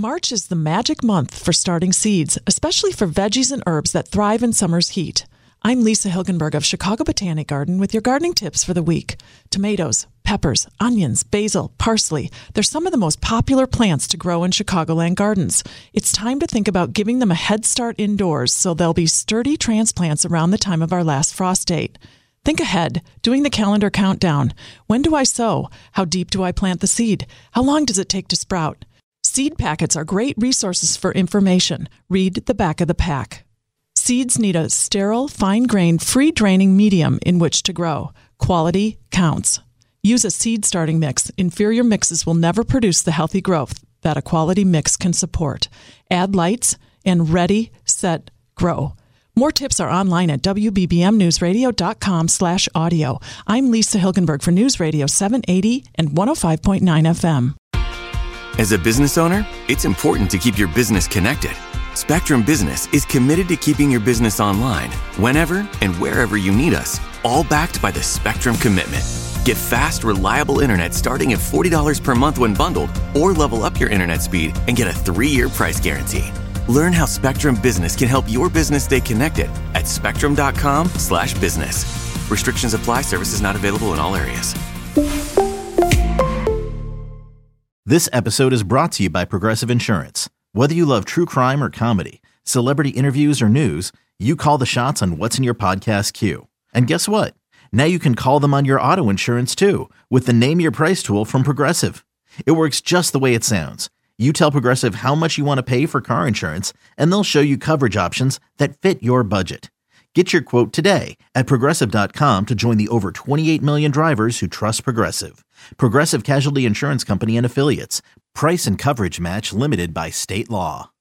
March is the magic month for starting seeds, especially for veggies and herbs that thrive in summer's heat. I'm Lisa Hilgenberg of Chicago Botanic Garden with your gardening tips for the week. Tomatoes, peppers, onions, basil, parsley. They're some of the most popular plants to grow in Chicagoland gardens. It's time to think about giving them a head start indoors so they'll be sturdy transplants around the time of our last frost date. Think ahead, doing the calendar countdown. When do I sow? How deep do I plant the seed? How long does it take to sprout? Seed packets are great resources for information. Read the back of the pack. Seeds need a sterile, fine-grained, free-draining medium in which to grow. Quality counts. Use a seed starting mix. Inferior mixes will never produce the healthy growth that a quality mix can support. Add lights and ready, set, grow. More tips are online at wbbmnewsradio.com/audio. I'm Lisa Hilgenberg for News Radio 780 and 105.9 FM. As a business owner, it's important to keep your business connected. Spectrum Business is committed to keeping your business online whenever and wherever you need us, all backed by the Spectrum Commitment. Get fast, reliable internet starting at $40 per month when bundled, or level up your internet speed and get a 3-year price guarantee. Learn how Spectrum Business can help your business stay connected at spectrum.com/business. Restrictions apply. Services not available in all areas. This episode is brought to you by Progressive Insurance. Whether you love true crime or comedy, celebrity interviews or news, you call the shots on what's in your podcast queue. And guess what? Now you can call them on your auto insurance too with the Name Your Price tool from Progressive. It works just the way it sounds. You tell Progressive how much you want to pay for car insurance, and they'll show you coverage options that fit your budget. Get your quote today at Progressive.com to join the over 28 million drivers who trust Progressive. Progressive Casualty Insurance Company and Affiliates. Price and coverage match limited by state law.